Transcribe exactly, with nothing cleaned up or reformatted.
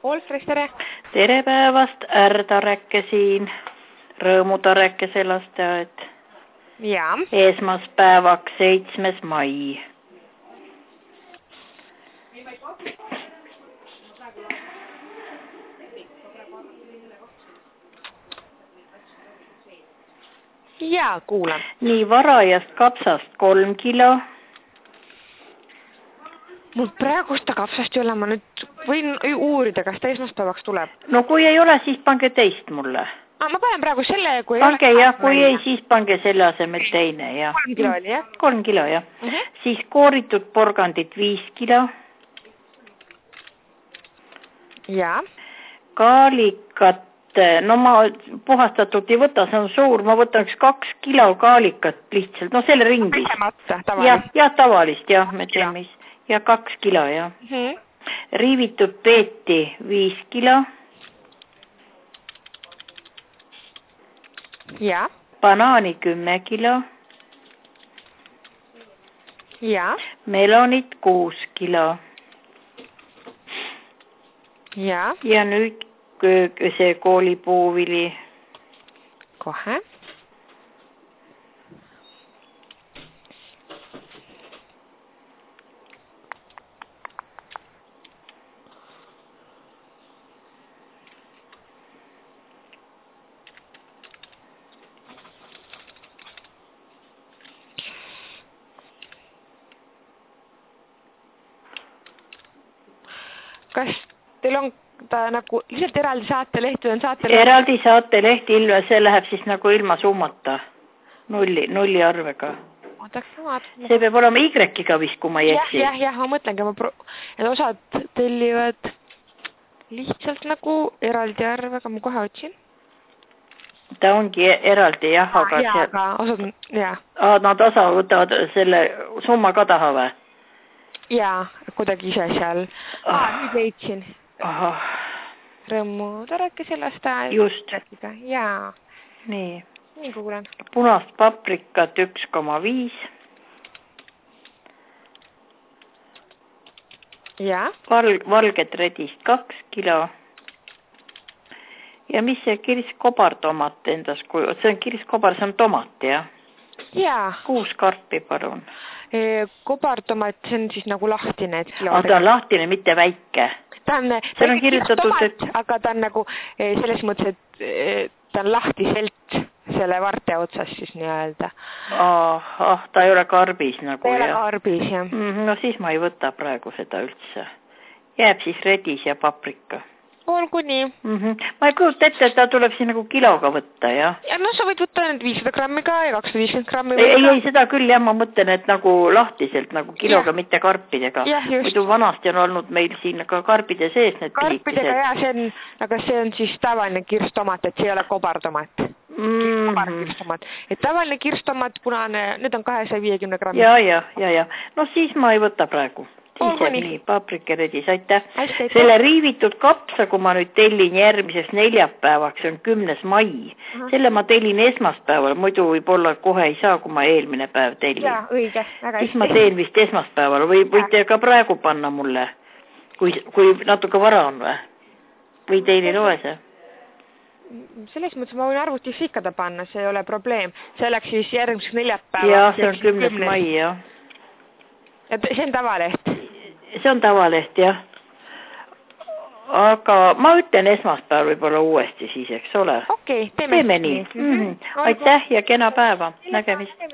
Olfres, tere! Tere päevast, R-Tareke siin, Rõõmu-Tarekese lasteaed. Ja. Esmaspäevaks seitsmes mai. Ja, kuulan. Nii, varajast kapsast kolm kilo. Mul praegust ta kapsast ei ole, ma nüüd võin uurida, kas ta esmaspäevaks tuleb. No kui ei ole, siis pange teist mulle. Ah, ma panen praegu selle, kui pange, ei ole. jah, kui ei, siis pange selle asemel teine, jah. Kolm kilo oli, jah? Kolm kilo, jah. Uh -huh. Siis kooritud porgandit viis kilo. Ja. Kaalikat, no ma puhastatult ei võta, see on suur, ma võtan üks kaks kilo kaalikat lihtsalt, no selle ringis. Pesemata, tavalist. Ja, ja tavalist, jah, me teeme. Ja kaks kilo, jah. Uh -huh. Riivitud peeti viis kilo. Ja. Banaani kümme kilo. Ja. Melonit kuus kilo. Ja. Ja nüüd see koolipuuvili. Kohe. Kas teil on ta nagu lihtsalt eraldi saateleht või on saateleht? Eraldi saateleht ilma, see läheb siis nagu ilma summata. Nulli, nulli arvega. Ootaks samad. See peab olema Y-iga vist, kui ma ei etsi. Jah, jah, jah, ma mõtlengi, ma pro... et osad tellivad lihtsalt nagu eraldi arvega, ma kohe otsin. Ta ongi eraldi, jah, aga... Ah, jah, see... aga osad, jah. Ah, nad osa võtavad selle summa ka taha või? Jaa, kuidagi ise seal. Ah, ah nüüd leidsin. Aha. Rõõmu-Tarekese lasteaed. Just. Jaa. Nii. Nii kuulen. Punast paprikat üks koma viis. Jaa. Val, valget redist kaks kilo. Ja mis see kirskobartomat endas, kui see on kirskobar, see on tomat, jah? Jaa. Kuus karpi, palun. Kobartomat, see on siis nagu lahtine, et kilo. Aga ta on lahtine, mitte väike. Ta on, see on kirjutatud, tomat, et... aga ta on nagu selles mõttes, et ta on lahtiselt selle varte otsas siis nii-öelda. Ah, ah, ta ei ole karbis nagu, ta ei jah? ole karbis, jah. Mm, no siis ma ei võta praegu seda üldse. Jääb siis redis ja paprika. Olgu nii. Mm -hmm. Ma ei kujuta ette, et ta tuleb siin nagu kiloga võtta, jah? Ja no sa võid võtta nüüd viissada grammi ka ja kakssada viiskümmend grammi ei, ei, ei, seda küll, jah, ma mõtlen, et nagu lahtiselt, nagu kiloga, ja. Mitte karpidega. Muidu vanasti on olnud meil siin ka karpide sees need karpidega, jah, see on, aga see on siis tavaline kirstomat, et see ei ole kobartomat. Mm -hmm. Et tavaline kirstomat, punane, need on kahesaja viiekümne grammi. Ja, ja, ja, ja. No siis ma ei võta praegu. Siis on nii, paprikeredis, aitäh. Hästi, selle riivitud kapsa, kui ma nüüd tellin järgmiseks neljapäevaks, on kümnes mai. Uh -huh. Selle ma tellin esmaspäeval, muidu võib-olla kohe ei saa, kui ma eelmine päev tellin. Jaa, õige, väga siis ma teen vist esmaspäeval või võite ka praegu panna mulle, kui, kui natuke vara on või? Või teil ei loe see? Selles mõttes ma võin arvutisse ikka ta panna, see ei ole probleem. See oleks siis järgmiseks neljapäeval. Jah, see on kümnes mai, jah. Et see on tavaleht? See on tavaleht, jah. Aga ma ütlen esmaspäev võib-olla uuesti siis, eks ole? Okei, okay, teeme, teeme nii. nii. Mm -hmm. Aitäh ja kena päeva. Nägemist.